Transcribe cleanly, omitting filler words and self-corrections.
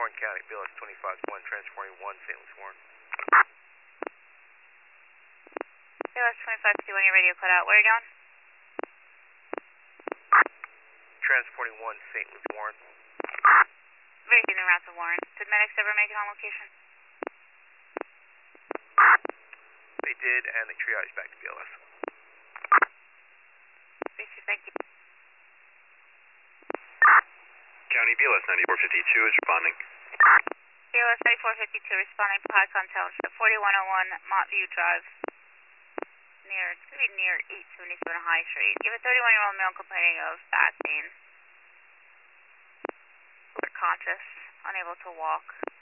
Warren County, BLS 25-1, transporting 1, St. Louis Warren. BLS 25-1, your radio cut out. Where are you going? Transporting 1, St. Louis Warren. Very good, en route to Warren. Did medics ever make it on location? They did, and they triaged back to BLS. Thank you. County BLS 9452 is responding. BLS 9452 responding to High Township, 4101 Montview Drive. It's going to be near 877 High Street. You have a 31-year-old male complaining of back pain. Conscious, unable to walk.